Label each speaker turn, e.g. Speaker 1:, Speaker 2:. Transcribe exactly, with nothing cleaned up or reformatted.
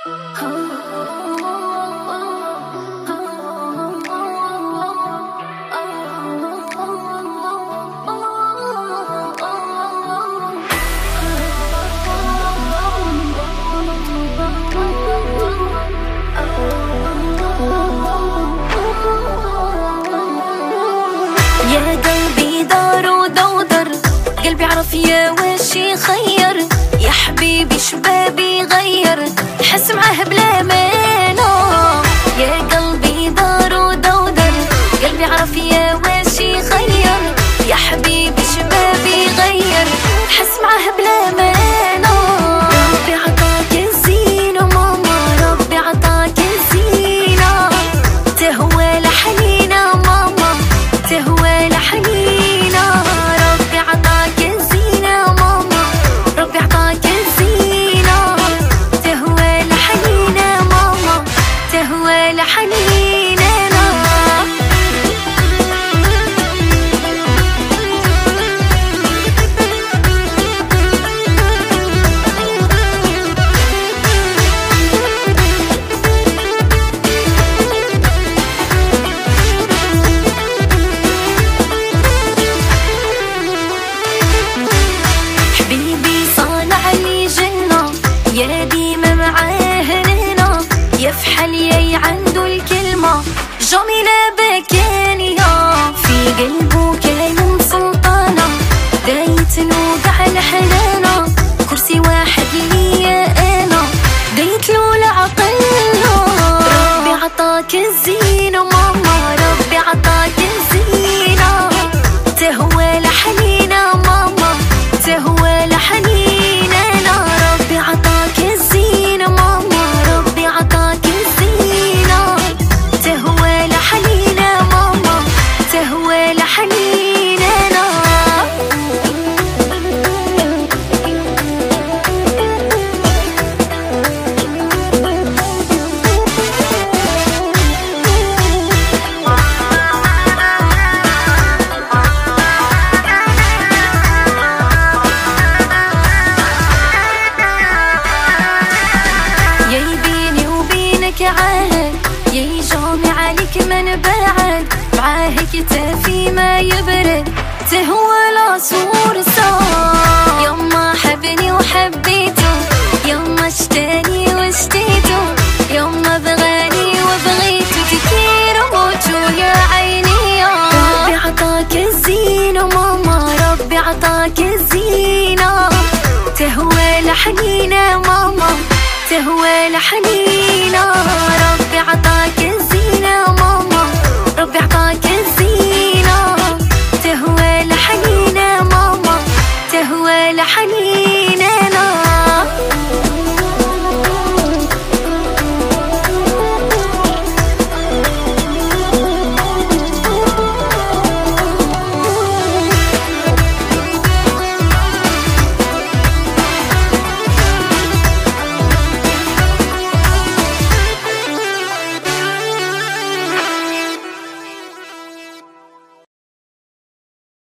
Speaker 1: يا قلبي دار ودودر، قلبي عرف يا وش يخير، يا حبيبي شبابي غير، حس معاه بلا مانع. يا قلبي دار ودودر، قلبي عرف يا وش يخير، يا حبيبي شبابي غير، حس معاه بلا مانع. ربي عطاك الزينة ماما، ربي عطاك الزينة، تهوى لحنينة ماما، تهوى لحنينة. ربي عطاك الزينة ماما، ربي عطاك الزينة، تهوى لحنينة ماما، تهوى لحنينة. حبيبي صانع لي جنة، يا ديما معاه هنا، يفحل ياي عنده الكلمة جميلة بكانية، في قلبه كاين سلطانة، دايت نوقع الحنانة، كرسي واحد ليا أنا، دايت له العقلة. ربي عطاك الزينة ماما، ربي عطاك الزينة، تهوى لحنينة ماما، تهوى لحنينة. ربي عطاك الزينة ماما، ربي عطاك الزينة، تهوى لحنينة ماما، تهوى لحنينة. ياي بيني وبينك عهد، ياي جامع عليك من بعد، معاه كتافي ما يبرد، تهوى العصور صار. يما حبني وحبيته، يما اشتاني واشتيته، يما بغاني وبغيته، تكير موتو يا عيني. ربي عطاك الزينة ماما، ربي عطاك الزينة، تهوى لحنينة ماما، تهوى لحنينة. ربي عطاك الزينة ماما، ربي عطاك